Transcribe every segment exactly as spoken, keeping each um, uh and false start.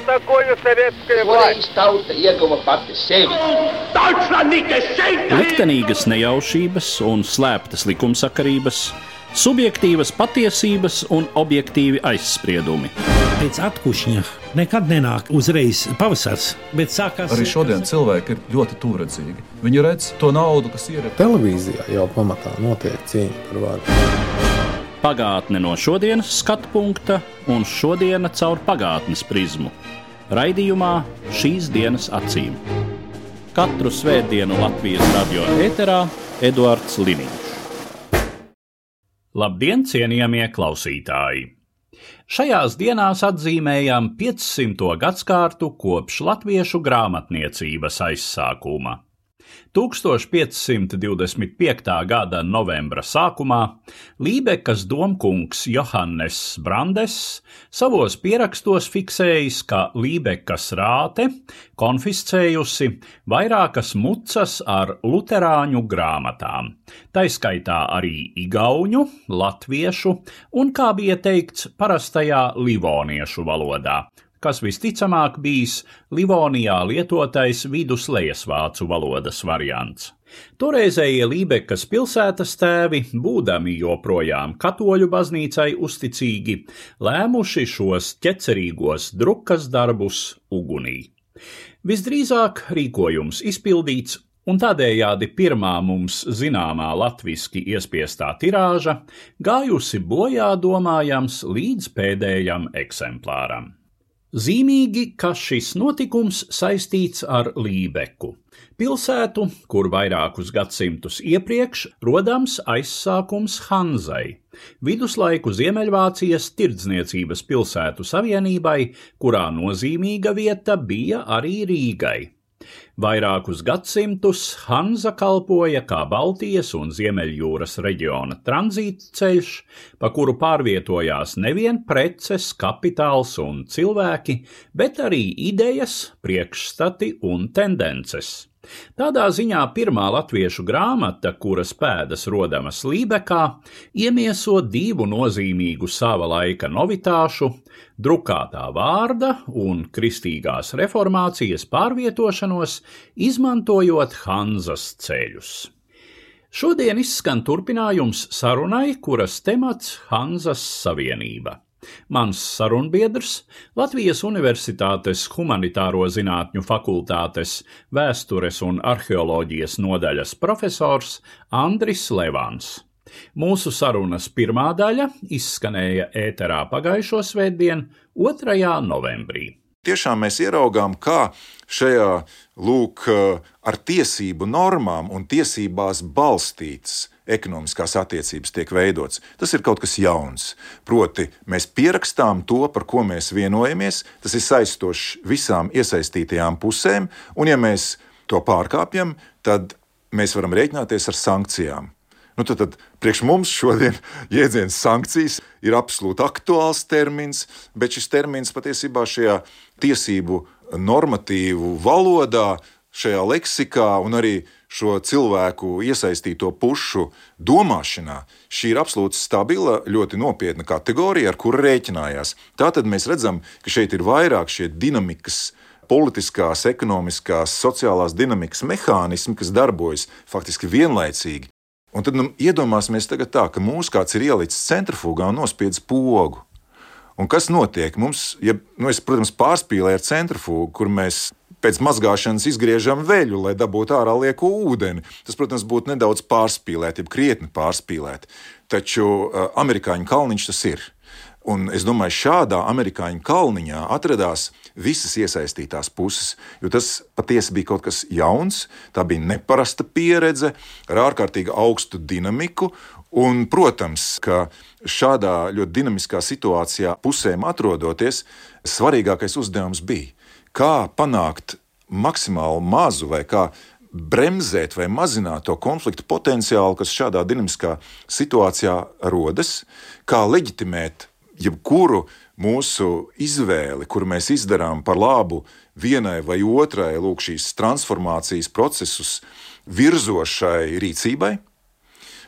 такое советская власть? Liktenīgas nejaušības un slēptas likumsakarības, subjektīvas patiesības un objektīvi aizspriedumi. Pēc atkušņa nekad nenāk uzreiz pavasars, bet sākās... Arī šodien cilvēki ir ļoti tūredzīgi. Viņi redz to naudu, kas ir... Televīzijā jau pamatā notiek cīņa par varu. Pagātne no šodienas skatu punkta un šodiena caur pagātnes prizmu. Raidījumā Šīs dienas acīm. Katru svētdienu Latvijas radio ēterā Eduards Liniņš. Labdien, cienījamie klausītāji! Šajās dienās atzīmējam piecsimto gadskārtu kopš latviešu grāmatniecības aizsākuma. tūkstoš piecsimt divdesmit piektā gada novembra sākumā Lībekas domkungs Johannes Brandes savos pierakstos fiksējis, ka Lībekas rāte konfiscējusi vairākas mucas ar luterāņu grāmatām, taiskaitā arī igauņu, latviešu un, kā bija teikts, parastajā livoniešu valodā, kas visticamāk bijis Livonijā lietotais viduslejasvācu valodas variants. Toreizējie Lībekas pilsētas tēvi, būdami joprojām katoļu baznīcai uzticīgi, lēmuši šos ķecerīgos drukas darbus ugunī. Visdrīzāk rīkojums izpildīts, un tādējādi pirmā mums zināmā latviski iespiestā tirāža gājusi bojā domājams līdz pēdējam eksemplāram. Zīmīgi, ka šis notikums saistīts ar Lībeku, pilsētu, kur vairākus gadsimtus iepriekš rodams aizsākums Hanzai, viduslaiku Ziemeļvācijas tirdzniecības pilsētu savienībai, kurā nozīmīga vieta bija arī Rīgai. Vairākus gadsimtus Hanza kalpoja kā Baltijas un Ziemeļjūras reģiona tranzītceļš, pa kuru pārvietojās nevien preces, kapitāls un cilvēki, bet arī idejas, priekšstati un tendences. Tādā ziņā pirmā latviešu grāmata, kuras pēdas rodamas Lībekā, iemieso divu nozīmīgu sava laika novitāšu, drukātā vārda un kristīgās reformācijas pārvietošanos, izmantojot Hanzas ceļus. Šodien izskan turpinājums sarunai, kuras temats Hanzas savienība. Mans sarunbiedrs, Latvijas Universitātes humanitāro zinātņu fakultātes vēstures un arheoloģijas nodaļas profesors Andris Levans. Mūsu sarunas pirmā daļa izskanēja ēterā pagājušo svētdien, otrajā novembrī. Tiešām mēs ieraugām, kā šajā, lūk, ar tiesību normām un tiesībās balstītas ekonomiskās attiecības tiek veidots. Tas ir kaut kas jauns. Proti, mēs pierakstām to, par ko mēs vienojamies, tas ir saistošs visām iesaistītajām pusēm, un ja mēs to pārkāpjam, tad mēs varam rēķināties ar sankcijām. Nu, tad, tad priekš mums šodien jēdziens sankcijas ir absolūti aktuāls termins, bet šis termins patiesībā šajā tiesību normatīvu valodā, šajā leksikā un arī šo cilvēku iesaistīto pušu domāšanā, šī ir absolūti stabila, ļoti nopietna kategorija, ar kuru rēķinājās. Tātad mēs redzam, ka šeit ir vairāk šie dinamikas, politiskās, ekonomiskās, sociālās dinamikas mehānismi, kas darbojas faktiski vienlaicīgi. Un tad nu, iedomāsimies tagad tā, ka mūs kāds ir ielicis centrifugā un nospiedz pogu. Un kas notiek? Mums, ja, nu es, protams, pārspīlēju ar centrifugu, kur mēs pēc mazgāšanas izgriežam veļu, lai dabūtu ārā lieko ūdeni. Tas, protams, būtu nedaudz pārspīlēt, jeb krietni pārspīlēt. Taču uh, amerikāņu kalniņš tas ir. Un es domāju, šādā amerikāņu kalniņā atradās visas iesaistītās puses, jo tas patiesi bija kaut kas jauns, tā bija neparasta pieredze ar ārkārtīgi augstu dinamiku, un, protams, ka šādā ļoti dinamiskā situācijā pusēm atrodoties, svarīgākais uzdevums bija, kā panākt maksimāli mazu vai kā bremzēt vai mazināt to konfliktu potenciālu, kas šādā dinamiskā situācijā rodas, kā leģitimēt jebkuru mūsu izvēli, kuru mēs izdarām par labu vienai vai otrai, lūk, šīs transformācijas procesus virzošai rīcībai,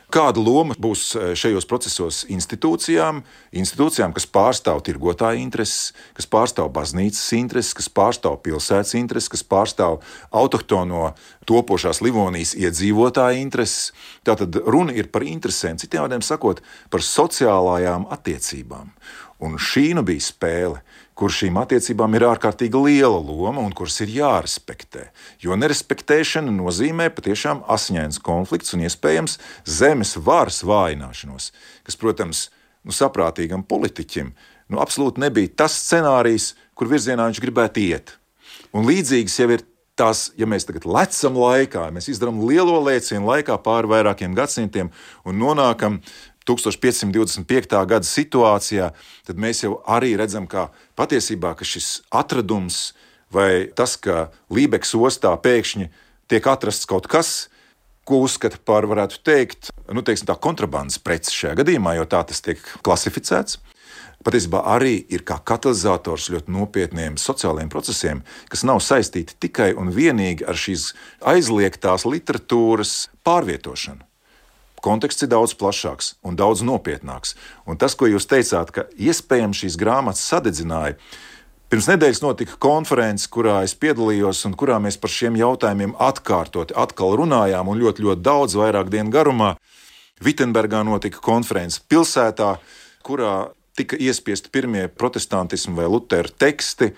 Kāda loma būs šajos procesos institūcijām, institūcijām, kas pārstāv tirgotāju intereses, kas pārstāv baznīcas intereses, kas pārstāv pilsētas intereses, kas pārstāv autohtono topošās Livonijas iedzīvotāju intereses. Tātad runa ir par interesēm, citiem vārdiem sakot, par sociālajām attiecībām. Un šī nu bija spēle, kur šīm attiecībām ir ārkārtīgi liela loma un kuras ir jārespektē. Jo nerespektēšana nozīmē patiešām asiņains konflikts un iespējams zemes varas vājināšanos, kas, protams, nu, saprātīgam politiķim nu, absolūti nebija tas scenārijs, kur virzienā viņš gribētu iet. Un līdzīgas jau ir tās, ja mēs tagad lecam laikā, mēs izdarām lielo lēcienu laikā pāri vairākiem gadsimtiem un nonākam tūkstoš piecsimt divdesmit piektā gada situācijā, tad mēs jau arī redzam, ka patiesībā ka šis atradums vai tas, ka Lībeks ostā pēkšņi tiek atrasts kaut kas, ko uzskata par, varētu teikt, nu, teiksim tā, kontrabandas preces šajā gadījumā, jo tā tas tiek klasificēts, patiesībā arī ir kā katalizators ļoti nopietniem sociālajiem procesiem, kas nav saistīti tikai un vienīgi ar šīs aizliegtās literatūras pārvietošanu. Konteksts ir daudz plašāks un daudz nopietnāks. Un tas, ko jūs teicāt, ka iespējams šīs grāmatas sadedzināja, pirms nedēļas notika konferences, kurā es piedalījos un kurā mēs par šiem jautājumiem atkārtoti atkal runājām un ļoti, ļoti daudz vairāk dienu garumā. Vitsenbergā notika konferences pilsētā, kurā tika iespiesti pirmie protestantismu vai Lutera teksti,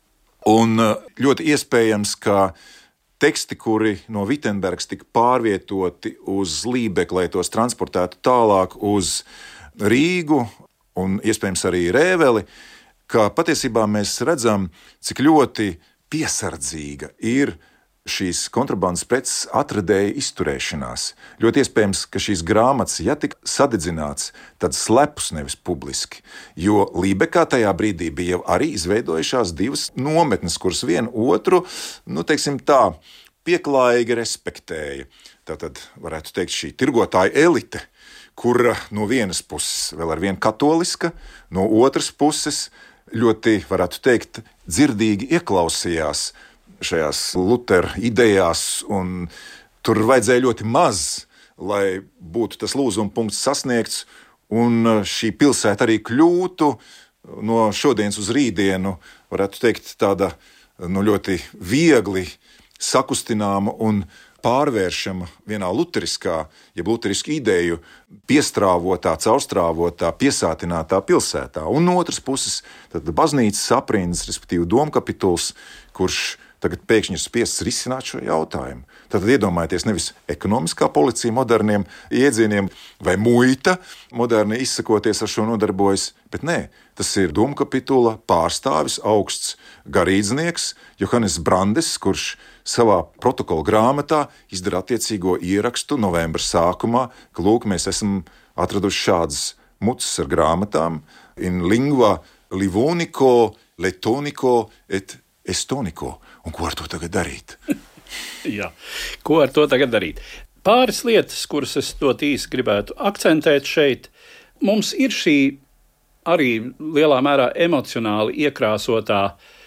un ļoti iespējams, ka teksti, kuri no Vitsenbergas tika pārvietoti uz Lībeku, lai tos transportētu tālāk uz Rīgu un iespējams arī Rēveli, ka patiesībā mēs redzam, cik ļoti piesardzīga ir šīs kontrabandas preces atradēja izturēšanās. Ļoti iespējams, ka šīs grāmatas, ja tika sadedzināts, tad slepus nevis publiski, jo Lībekā tajā brīdī bija jau arī izveidojušās divas nometnes, kuras vienu otru, nu, teiksim tā, pieklājīgi respektēja. Tātad, varētu teikt, šī tirgotāja elite, kura no vienas puses vēl ar vienu katoliska, no otras puses ļoti, varētu teikt, dzirdīgi ieklausījās šajās Lutera idejās, un tur vajadzēja ļoti maz, lai būtu tas lūzuma punkts sasniegts, un šī pilsēta arī kļūtu no šodienas uz rītdienu, varētu teikt, tāda nu, ļoti viegli sakustināma un pārvēršama vienā luteriskā, jeb luterisku ideju piestrāvotā, caurstrāvotā, piesātinātā pilsētā. Un no otras puses, tad baznīcas aprindas, respektīvi domkapituls, kurš tagad pēkšņi ir spiests risināt šo jautājumu. Tad iedomājieties nevis ekonomiskā policija moderniem iedzieniem vai muita moderni izsakoties ar šo nodarbojas, bet nē, tas ir domkapitula pārstāvis, augsts garīdznieks Johannes Brandes, kurš savā protokola grāmatā izdara attiecīgo ierakstu novembra sākumā, ka lūk, mēs esam atraduši šādas mucas ar grāmatām in lingua livonico, letonico et estoniko. Un ko ar to tagad darīt? Jā, ko ar to tagad darīt? Pāris lietas, kuras es ļoti īsi gribētu akcentēt šeit. Mums ir šī arī lielā mērā emocionāli iekrāsotā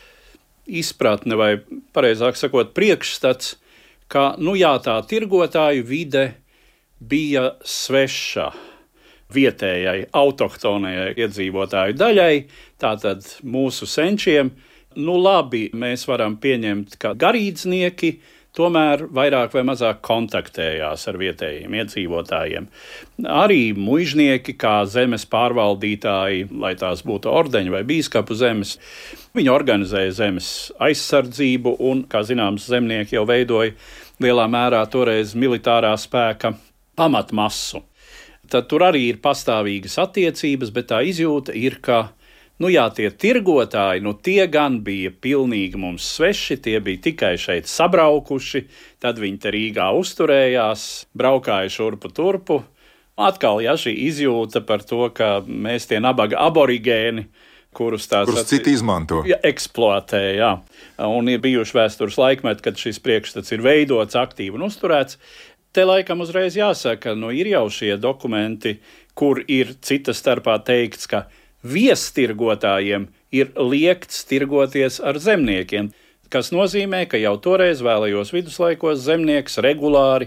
izpratne, vai pareizāk sakot, priekšstats, ka nu jā, tā tirgotāju vide bija sveša vietējai, autohtonajai iedzīvotāju daļai, tātad mūsu senčiem. Nu labi, mēs varam pieņemt, ka garīdznieki tomēr vairāk vai mazāk kontaktējās ar vietējiem iedzīvotājiem. Arī muižnieki, kā zemes pārvaldītāji, lai tās būtu ordeņu vai bīskapu zemes, viņi organizēja zemes aizsardzību un, kā zināms, zemnieki jau veidoja lielā mērā toreiz militārā spēka pamatmasu. Tad tur arī ir pastāvīgas attiecības, bet tā izjūta ir, ka nu jā, tie tirgotāji, nu tie gan bija pilnīgi mums sveši, tie bija tikai šeit sabraukuši, tad viņi te Rīgā uzturējās, braukāja šurpu turpu. Atkal, jā, šī izjūta par to, ka mēs tie nabaga aborigēni, kurus tās kurus citi izmanto. Ja, eksploatē, jā. Un ir bijuši vēstures laikmeti, kad šis priekšstats ir veidots, aktīvi un uzturēts. Te laikam uzreiz jāsaka, nu ir jau šie dokumenti, kur ir cita starpā teikts, ka viestirgotājiem ir liekts tirgoties ar zemniekiem, kas nozīmē, ka jau toreiz vēlajos viduslaikos zemnieks regulāri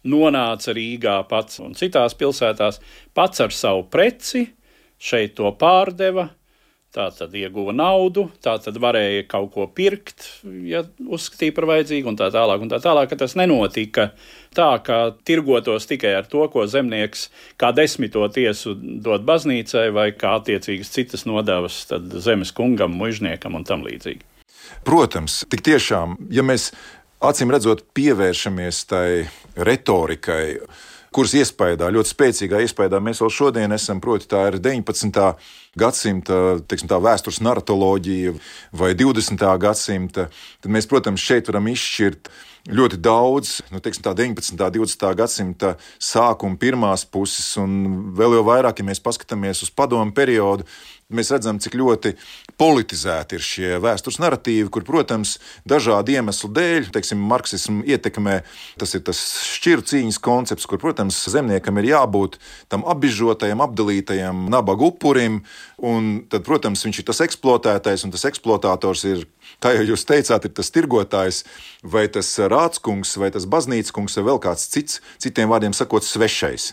nonāca Rīgā pats un citās pilsētās, pats ar savu preci šeit to pārdeva, tā tad ieguva naudu, tā tad varēja kaut ko pirkt, ja uzskatīja par vajadzīgu un tā tālāk un tā tālāk, ka tas nenotika tā, ka tirgotos tikai ar to, ko zemnieks kā desmito tiesu dod baznīcai vai kā attiecīgas citas nodevas tad zemes kungam, muižniekam un tam līdzīgi. Protams, tik tiešām, ja mēs acīm redzot pievēršamies tai retorikai, kuras iespējā, ļoti spēcīgā iespējā mēs vēl šodien esam, proti tā ir deviņpadsmitā gadsimta, teiksim tā, vēstures naratoloģija vai divdesmitā gadsimta, tad mēs, protams, šeit varam izšķirt ļoti daudz, nu, teiksim tā, deviņpadsmitā, divdesmitā gadsimta sākuma pirmās puses, un vēl jau vairāk, ja mēs paskatāmies uz padomu periodu, mēs redzam, cik ļoti politizēti ir šie vēstures naratīvi, kur, protams, dažādu iemeslu dēļ, teiksim, marksismu ietekmē, tas ir tas šķiru cīņas koncepts, kur, protams, zemniekam ir jābūt tam apbižotajam, apdalītajam nabaga upurim, un tad, protams, viņš ir tas eksploatētais, un tas eksploatātors ir, kā jau jūs teicāt, ir tas tirgotājs, vai tas rādskungs, vai tas baznīckungs, vai vēl kāds cits, citiem vārdiem sakot, svešais.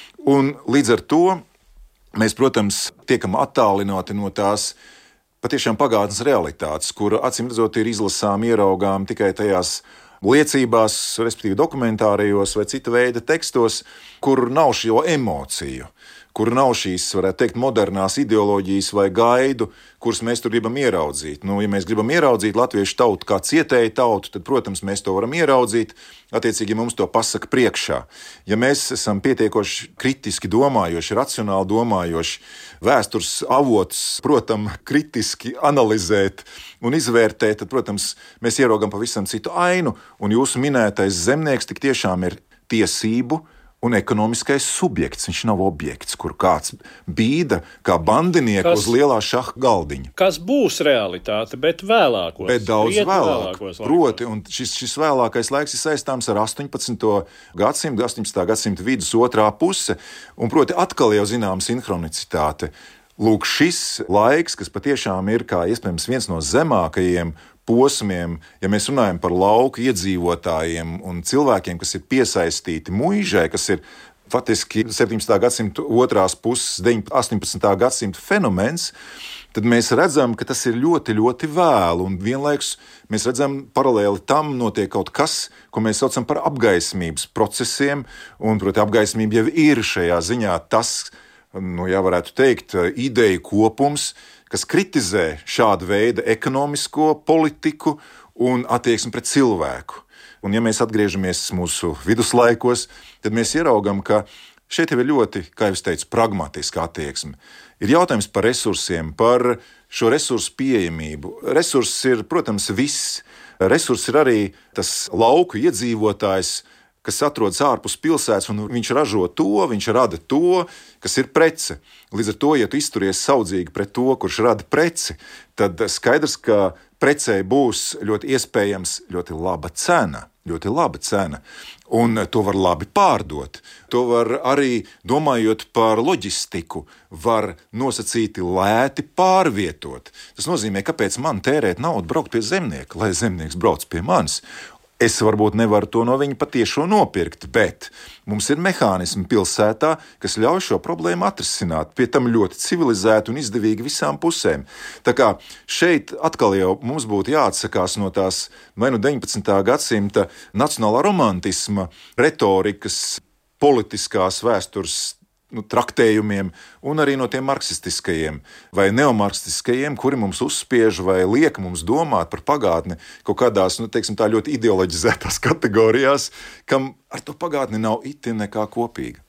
Un līdz ar to mēs, protams, tiekam attālināti no tās patiešām pagātnes realitātes, kur, acīm redzot, ir izlasām, ieraugām tikai tajās liecībās, respektīvi dokumentārijos vai cita veida tekstos, kur nav šo emociju, kur nav šīs, varētu teikt, modernās ideoloģijas vai gaidu, kuras mēs tur gribam ieraudzīt. Nu, ja mēs gribam ieraudzīt latviešu tautu kā cietēju tautu, tad, protams, mēs to varam ieraudzīt, attiecīgi mums to pasaka priekšā. Ja mēs esam pietiekoši kritiski domājoši, racionāli domājoši, vēstures avots, protams, kritiski analizēt un izvērtēt, tad, protams, mēs ieraugam pavisam citu ainu, un jūsu minētais zemnieks tik tiešām ir tiesību un ekonomiskais subjekts. Viņš nav objekts, kur kāds bīda kā bandinieks kas, uz lielā šaha galdiņa. Kas būs realitāte, bet vēlākos. Bet daudz vēlāk. Proti, un šis, šis vēlākais laiks ir saistāms ar astoņpadsmito gadsimtu, astoņpadsmitā gadsimta vidus otrā puse, un proti atkal jau zinām sinhronicitāte. Lūk, šis laiks, kas patiešām ir kā iespējams viens no zemākajiem posmiem, ja mēs runājam par lauku iedzīvotājiem un cilvēkiem, kas ir piesaistīti muižai, kas ir faktiski septiņpadsmitā gadsimta otrās puses, astoņpadsmitā gadsimta fenomens, tad mēs redzam, ka tas ir ļoti, ļoti vēlu, un vienlaikus mēs redzam paralēli tam notiek kaut kas, ko mēs saucam par apgaismības procesiem, un, proti, apgaismība jau ir šajā ziņā tas, nu, jā, varētu teikt, ideju kopums, kas kritizē šādu veidu ekonomisko politiku un attieksmi pret cilvēku. Un ja mēs atgriežamies mūsu viduslaikos, tad mēs ieraugam, ka šeit jau ir ļoti, kā jau es teicu, pragmatiska attieksme. Ir jautājums par resursiem, par šo resursu pieejamību. Resurss ir, protams, viss. Resurss ir arī tas lauku iedzīvotājs, kas atrodas ārpus pilsētas, un viņš ražo to, viņš rada to, kas ir prece. Līdz ar to, ja tu izturies saudzīgi pret to, kurš rada preci, tad skaidrs, ka precei būs ļoti iespējams ļoti laba cena, ļoti laba cena, un to var labi pārdot. To var arī, domājot par loģistiku, var nosacīti lēti pārvietot. Tas nozīmē, kāpēc man tērēt naudu braukt pie zemnieka, lai zemnieks brauc pie manis. Es varbūt nevaru to no viņa patiešo nopirkt, bet mums ir mehānismi pilsētā, kas ļauj šo problēmu atrisināt, pie tam ļoti civilizēti un izdevīgi visām pusēm. Tā kā šeit atkal jau mums būtu jāatsakās no tās vai nu deviņpadsmitā gadsimta nacionālā romantisma retorikas, politiskās vēstures nu, traktējumiem un arī no tiem marksistiskajiem vai neomarksistiskajiem, kuri mums uzspiež vai liek mums domāt par pagātni kaut kādās, nu, teiksim tā, ļoti ideoloģizētās kategorijās, kam ar to pagātni nav itin nekā kopīga.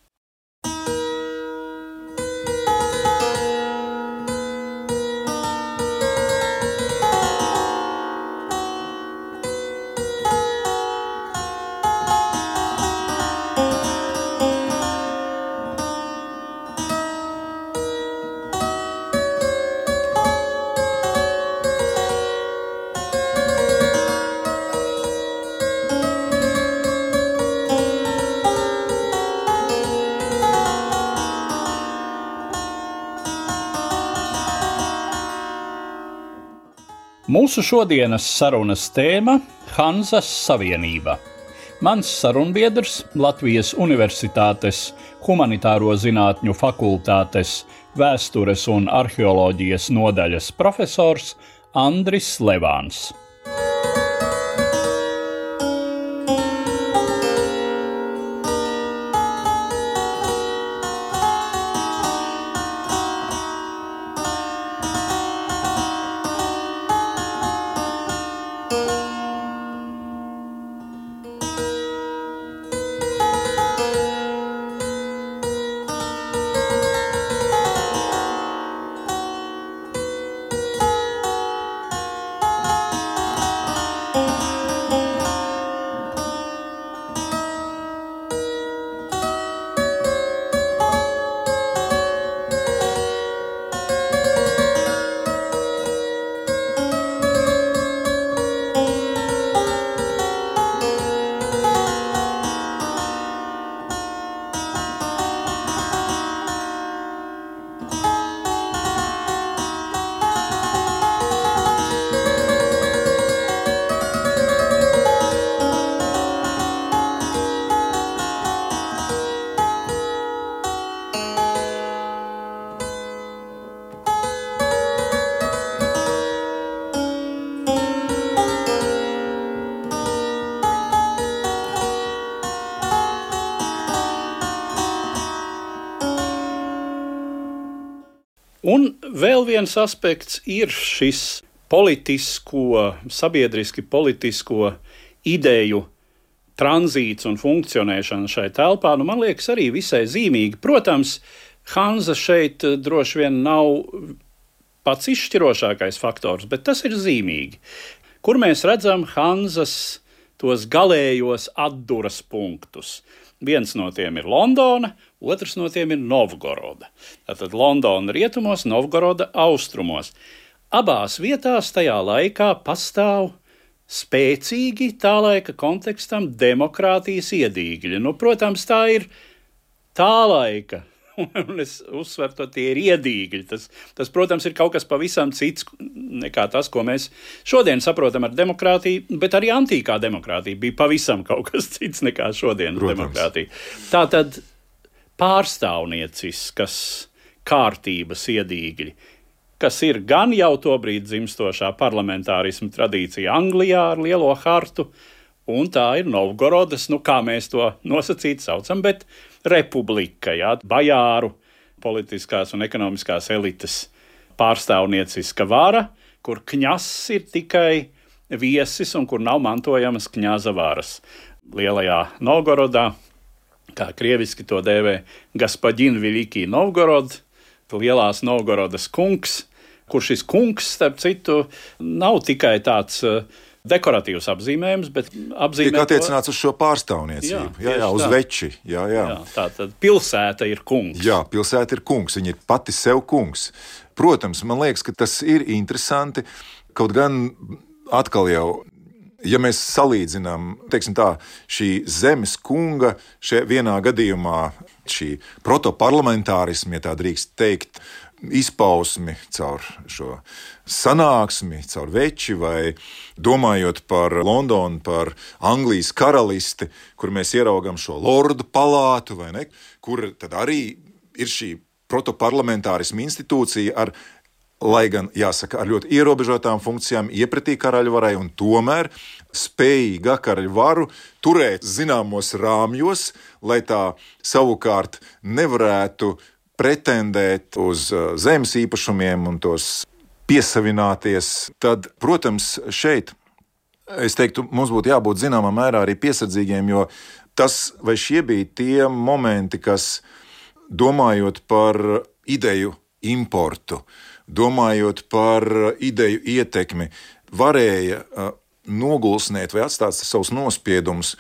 Mūsu šodienas sarunas tēma – Hanzas savienība. Mans sarunbiedrs, Latvijas Universitātes Humanitāro zinātņu fakultātes vēstures un arheoloģijas nodaļas profesors Andris Levāns. Un vēl viens aspekts ir šis politisko, sabiedriski politisko ideju tranzīts un funkcionēšana šai telpā. Nu, man liekas, arī visai zīmīgi. Protams, Hanza šeit droši vien nav pats izšķirošākais faktors, bet tas ir zīmīgi. Kur mēs redzam Hanzas tos galējos atduras punktus. Viens no tiem ir Londona, otrs no tiem ir Novgoroda. Tātad Londona rietumos, Novgoroda austrumos. Abās vietās tajā laikā pastāv spēcīgi tā laika kontekstam demokrātijas iedīgļi. Nu, protams, tā ir tā laika, un es uzsveru to, tie ir iedīgļi. Tas, tas, protams, ir kaut kas pavisam cits nekā tas, ko mēs šodien saprotam ar demokrātiju, bet arī antīkā demokrātija bija pavisam kaut kas cits nekā šodienas demokrātija. Tātad pārstāvnieciskas kārtības iedīgļi, kas ir gan jau tobrīd dzimstošā parlamentārisma tradīcija Anglijā ar lielo hartu, un tā ir Novgorodas, nu kā mēs to nosacīt saucam, bet republika, jā, bajāru, politiskās un ekonomiskās elites pārstāvnieciska vara, kur kņazs ir tikai viesis un kur nav mantojamas kņaza varas. Lielajā Novgorodā, kā krieviski to dēvē, Gaspadin Veliki Novgorod, lielās Novgorodas kungs, kur šis kungs, starp citu, nav tikai tāds uh, dekoratīvs apzīmējums, bet apzīmē tiek attiecināts uz šo pārstāvniecību, jā, jā, jā uz tā. Veči. Jā, jā. Jā, tā tad pilsēta ir kungs. Jā, pilsēta ir kungs, viņa ir pati sev kungs. Protams, man liekas, ka tas ir interesanti, kaut gan atkal jau, ja mēs salīdzinām, teiksim tā, šī zemes kunga, šajā vienā gadījumā šī protoparlamentārismi, ja tā drīkst teikt, izpausmi caur šo sanāksmi, caur veči vai domājot par Londonu, par Anglijas karalisti, kur mēs ieraugam šo lordu palātu, vai ne, kur tad arī ir šī protoparlamentārisma institūcija ar, lai gan, jāsaka, ar ļoti ierobežotām funkcijām iepratī karaļvarai un tomēr spējīga karaļvaru turēt zināmos rāmjos, lai tā savukārt nevarētu pretendēt uz zemes īpašumiem un tos piesavināties, tad, protams, šeit, es teiktu, mums būtu jābūt zināmā mērā arī piesardzīgiem, jo tas vai šie bija tie momenti, kas, domājot par ideju importu, domājot par ideju ietekmi, varēja nogulsnēt vai atstāt savus nospiedumus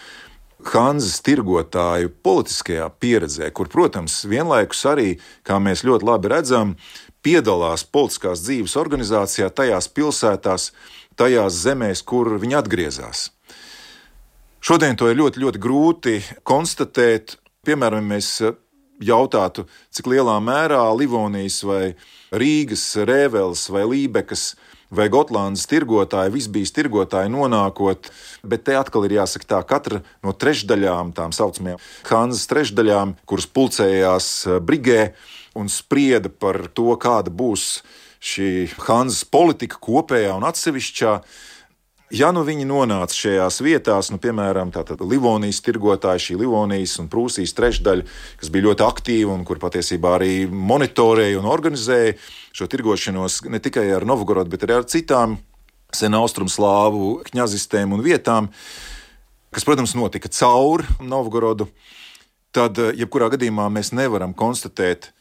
Hanzas tirgotāju politiskajā pieredzē, kur, protams, vienlaikus arī, kā mēs ļoti labi redzam, piedalās politiskās dzīves organizācijā tajās pilsētās, tajās zemēs, kur viņi atgriezās. Šodien to ir ļoti, ļoti grūti konstatēt. Piemēram, mēs jautātu, cik lielā mērā Livonijas vai Rīgas, Rēveles vai Lībekas vai Gotlandes tirgotāji, visbijas tirgotāji nonākot, bet te atkal ir jāsaka tā, katra no trešdaļām, tām saucamajām Hanzas trešdaļām, kuras pulcējās brigē un sprieda par to, kāda būs šī Hanzas politika kopējā un atsevišķā. Ja nu viņi nonāca šajās vietās, nu, piemēram, tātad Livonijas tirgotāji, šī Livonijas un Prūsijas trešdaļa, kas bija ļoti aktīva un kur patiesībā arī monitorēja un organizēja šo tirgošanos ne tikai ar Novgorodu, bet arī ar citām sen austrumslāvu kņazistēm un vietām, kas, protams, notika caur Novgorodu, tad jebkurā gadījumā mēs nevaram konstatēt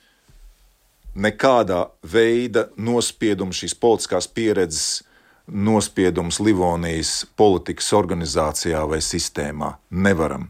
nekādā veida nospiedumu šīs politiskās pieredzes nospiedums Livonijas politikas organizācijā vai sistēmā. Nevaram.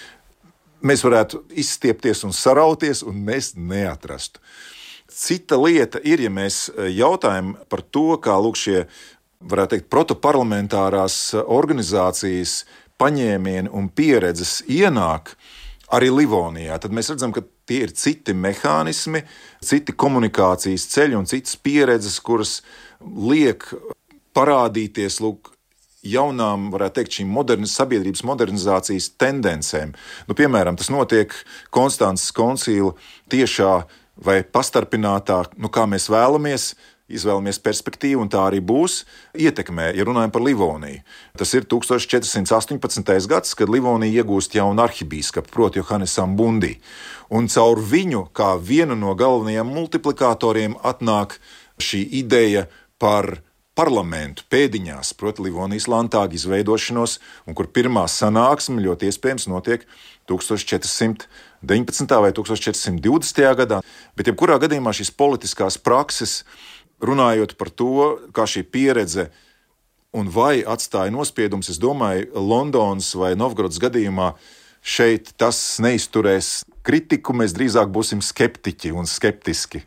Mēs varētu izstiepties un sarauties, un mēs neatrastu. Cita lieta ir, ja mēs jautājam par to, kā lūk šie, varētu teikt, protoparlamentārās organizācijas paņēmieni un pieredzes ienāk arī Livonijā, tad mēs redzam, ka tie ir citi mehānismi, citi komunikācijas ceļi un citas pieredzes, kuras liek parādīties lūk, jaunām, varētu teikt, šīm modernas, sabiedrības modernizācijas tendencēm. Nu, piemēram, tas notiek Konstances koncila tiešā vai pastarpinātā, nu, kā mēs vēlamies, izvēlamies perspektīvu, un tā arī būs, ietekmē, ja runājam par Livoniju. Tas ir tūkstoš četri simti astoņpadsmitais gads, kad Livonija iegūst jaunu arhibīskapu, proti Johannes Ambundī. Un caur viņu, kā vienu no galvenajiem multiplikatoriem, atnāk šī ideja par parlamentu pēdiņās, proti Livonijas landtāga izveidošanos, un kur pirmā sanāksme ļoti iespējams notiek tūkstoš četri simti deviņpadsmitajā vai tūkstoš četri simti divdesmitajā gadā. Bet jebkurā gadījumā šīs politiskās prakses, runājot par to, kā šī pieredze un vai atstāja nospiedums, es domāju, Londonas vai Novgorodas gadījumā šeit tas neizturēs kritiku, mēs drīzāk būsim skeptiķi un skeptiski.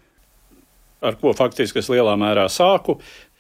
Ar ko faktiski es lielā mērā sāku.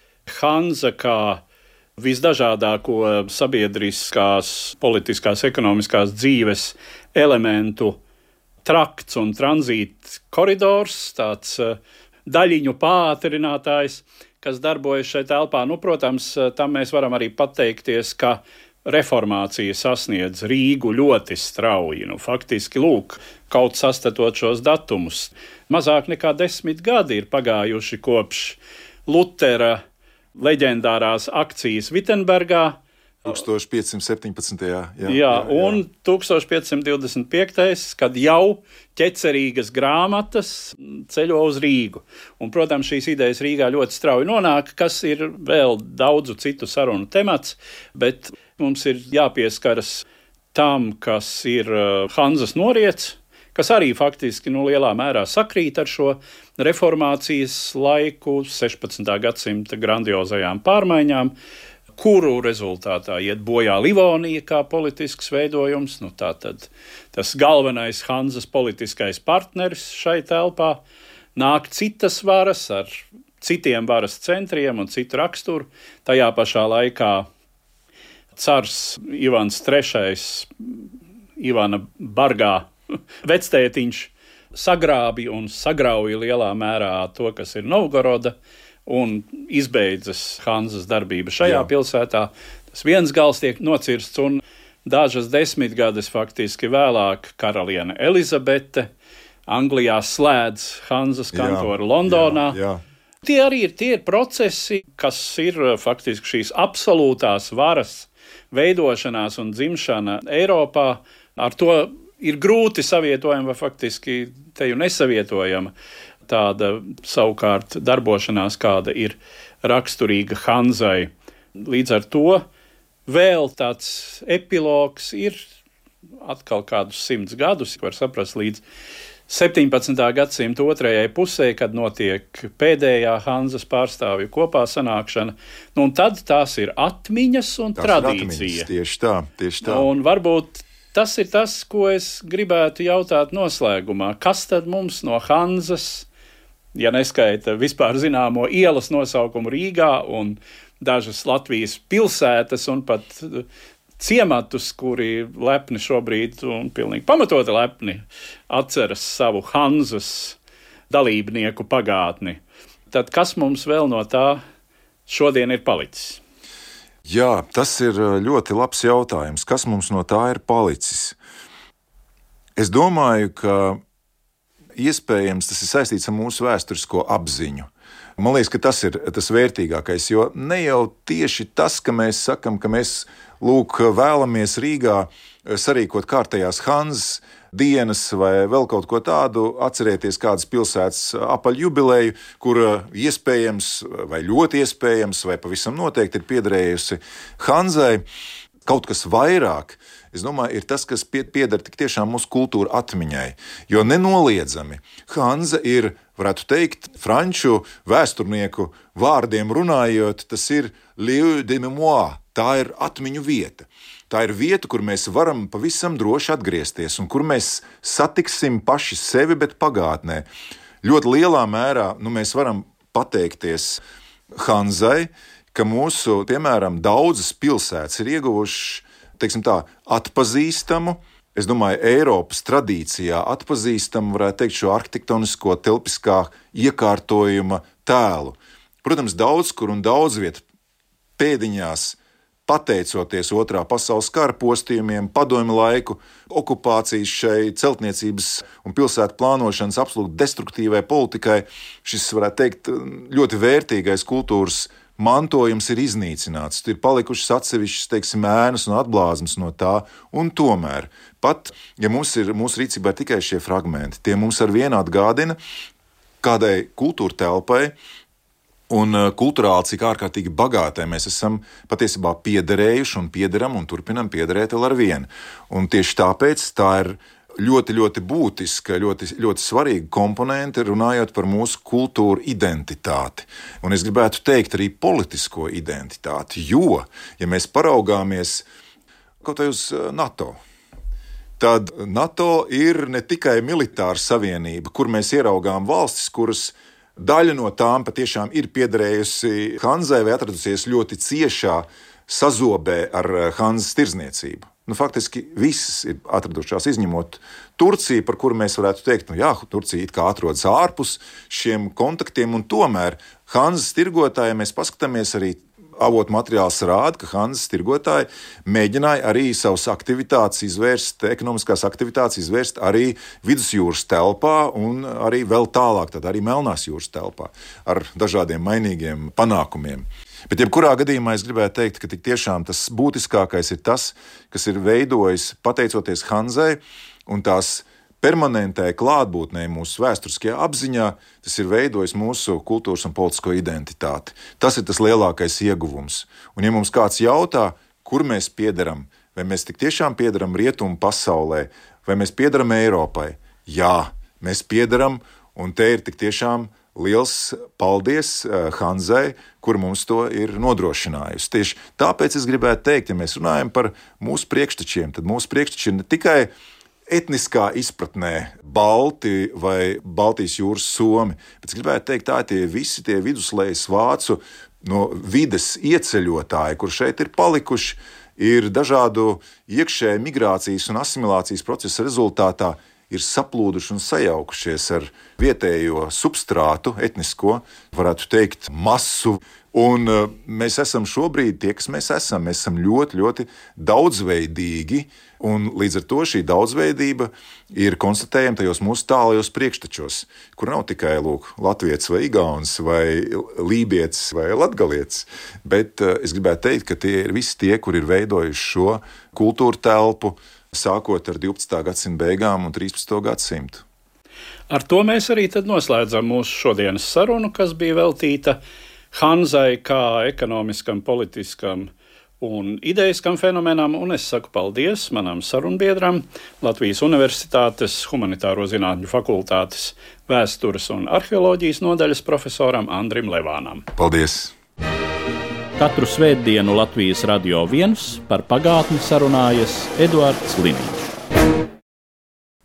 Hanza kā visdažādāko sabiedriskās, politiskās, ekonomiskās dzīves elementu trakts un tranzīta koridors, tāds daļiņu pātrinātājs, kas darbojas šeit telpā. Nu, protams, tam mēs varam arī pateikties, ka reformācija sasniedz Rīgu ļoti strauji. Nu, faktiski, lūk, kaut sastatot šos datumus. Mazāk nekā desmit gadi ir pagājuši kopš Lutera leģendārās akcijas Vittenbergā. tūkstoš piecsimt septiņpadsmitajā Jā, jā, jā, un tūkstoš piecsimt divdesmit piektajā kad jau ķecerīgas grāmatas ceļo uz Rīgu. Un, protams, šīs idejas Rīgā ļoti strauji nonāk, kas ir vēl daudzu citu sarunu temats, bet mums ir jāpieskaras tam, kas ir Hanzas noriets, kas arī faktiski nu, lielā mērā sakrīt ar šo reformācijas laiku, sešpadsmitā gadsimta grandiozajām pārmaiņām, kuru rezultātā iet bojā Livonija kā politisks veidojums. Nu, tātad tas galvenais Hanzas politiskais partneris šai telpā, nāk citas varas ar citiem varas centriem un citu raksturu. Tajā pašā laikā cars Ivans trešais, Ivana bargā vectētiņš sagrābja un sagrauja lielā mērā to, kas ir Novgoroda, un izbeidzas Hanzas darbība šajā Jā. pilsētā. Tas viens gals tiek nocirsts, un dažas desmitgades faktiski vēlāk karaliene Elizabete Anglijā slēdz Hanzas kantoru Londonā. Jā, jā. Tie arī ir tie procesi, kas ir faktiski šīs absolūtās varas veidošanās un dzimšana Eiropā. Ar to ir grūti savietojama, vai faktiski te jau nesavietojama tāda savukārt darbošanās, kāda ir raksturīga Hanzai. Līdz ar to vēl tāds epilogs ir atkal kādus simts gadus, var saprast, līdz septiņpadsmitā gadsimta otrajai pusē, kad notiek pēdējā Hanzas pārstāvju kopā sanākšana. Nu, un tad tās ir atmiņas un tās tradīcija. Atmiņas, tieši tā, tieši tā. Un varbūt tas ir tas, ko es gribētu jautāt noslēgumā. Kas tad mums no Hanzas, ja neskaita vispār zināmo ielas nosaukumu Rīgā un dažas Latvijas pilsētas un pat ciematus, kuri lepni šobrīd un pilnīgi pamatoti lepni atceras savu Hanzas dalībnieku pagātni. Tad kas mums vēl no tā šodien ir palicis? Jā, tas ir ļoti labs jautājums. Kas mums no tā ir palicis? Es domāju, ka iespējams tas ir saistīts ar mūsu vēsturisko apziņu. Man liekas, ka tas ir tas vērtīgākais, jo ne jau tieši tas, ka mēs sakam, ka mēs lūk, vēlamies Rīgā sarīkot kārtējās Hanzas dienas vai vēl kaut ko tādu, atcerēties kādas pilsētas apaļjubileju, kur iespējams vai ļoti iespējams vai pavisam noteikti ir piederējusi Hanzai. Kaut kas vairāk, es domāju, ir tas, kas pieder tik tiešām mūsu kultūra atmiņai. Jo nenoliedzami Hanza ir, varētu teikt, franču vēsturnieku vārdiem runājot, tas ir lieu de mémoire, tā ir atmiņu vieta. Tā ir vieta, kur mēs varam pavisam droši atgriezties un kur mēs satiksim paši sevi, bet pagātnē. Ļoti lielā mērā nu, mēs varam pateikties Hanzai, ka mūsu, piemēram, daudzas pilsētas ir ieguvušas, teiksim tā, atpazīstamu, es domāju, Eiropas tradīcijā atpazīstamu, varētu teikt, šo arhitektonisko telpiskā iekārtojuma tēlu. Protams, daudz kur un daudz viet pēdiņās, pateicoties otrā pasaules kara postījumiem, padomju laiku, okupācijas šai celtniecības un pilsētu plānošanas absolūti destruktīvai politikai, šis, varētu teikt, ļoti vērtīgais kultūras mantojums ir iznīcināts. Ir palikušas atsevišķas, teiksim, ēnas un atblāzmas no tā, un tomēr, pat, ja mums ir, mūsu rīcībā ir tikai šie fragmenti, tie mums ar vienu atgādina kādai kultūra telpai un kulturāli, cik ārkārtīgi bagātai mēs esam patiesībā piederējuši un piederam un turpinam piederēt vēl ar vienu. Un tieši tāpēc tā ir ļoti, ļoti būtiska, ļoti, ļoti svarīga komponente runājot par mūsu kultūru identitāti. Un es gribētu teikt arī politisko identitāti, jo, ja mēs paraugāmies kaut vai uz NATO, tad NATO ir ne tikai militāra savienība, kur mēs ieraugām valstis, kuras daļa no tām patiešām ir piederējusi Hanzai vai atradusies ļoti ciešā sazobē ar Hanzas tirdzniecību. Nu, faktiski visas ir atradušās, izņemot Turciju, par kuru mēs varētu teikt, nu jā, Turcija it kā atrodas ārpus šiem kontaktiem, un tomēr Hanzas tirgotāji, mēs paskatāmies arī avotu materiāls rāda, ka Hanzas tirgotāji mēģināja arī savas aktivitātes izvērst, ekonomiskās aktivitātes izvērst arī vidusjūras telpā un arī vēl tālāk, tad arī Melnās jūras telpā ar dažādiem mainīgiem panākumiem. Bet jebkurā gadījumā es gribētu teikt, ka tik tiešām tas būtiskākais ir tas, kas ir veidojis pateicoties Hanzai un tās permanentai klātbūtnei mūsu vēsturiskajā apziņā, tas ir veidojis mūsu kultūras un politisko identitāti. Tas ir tas lielākais ieguvums. Un ja mums kāds jautā, kur mēs piederam, vai mēs tik tiešām piederam rietumu pasaulē, vai mēs piederam Eiropai, jā, mēs piederam, un te ir tik tiešām liels paldies Hanzai, kur mums to ir nodrošinājusi. Tieši tāpēc es gribētu teikt, ja mēs runājam par mūsu priekštečiem, tad mūsu priekšteči ir ne tikai etniskā izpratnē Balti vai Baltijas jūras somi, bet es gribētu teikt, tā ir tie visi tie viduslejas vācu no vides ieceļotāji, kur šeit ir palikuši, ir dažādu iekšēju migrācijas un asimilācijas procesa rezultātā ir saplūduši un sajaukušies ar vietējo substrātu, etnisko, varētu teikt, masu. Un mēs esam šobrīd tie, kas mēs esam. Mēs esam ļoti, ļoti daudzveidīgi, un līdz ar to šī daudzveidība ir konstatējama tajos mūsu tālajos priekštečos, kur nav tikai lūk, latvietis vai igauns vai lībietis vai latgalietis, bet es gribētu teikt, ka tie ir visi tie, kur ir veidojuši šo kultūra telpu, sākot ar divpadsmitā gadsimta beigām un trīspadsmito gadsimtu. Ar to mēs arī tad noslēdzam mūsu šodienas sarunu, kas bija veltīta Hanzai kā ekonomiskam, politiskam un ideiskam fenomenam, un es saku paldies manam sarunbiedram, Latvijas Universitātes Humanitāro zinātņu fakultātes vēstures un arheoloģijas nodaļas profesoram Andrim Levānam. Paldies! Katru svētdienu Latvijas Radio viens par pagātni sarunājas Eduards Liniņš.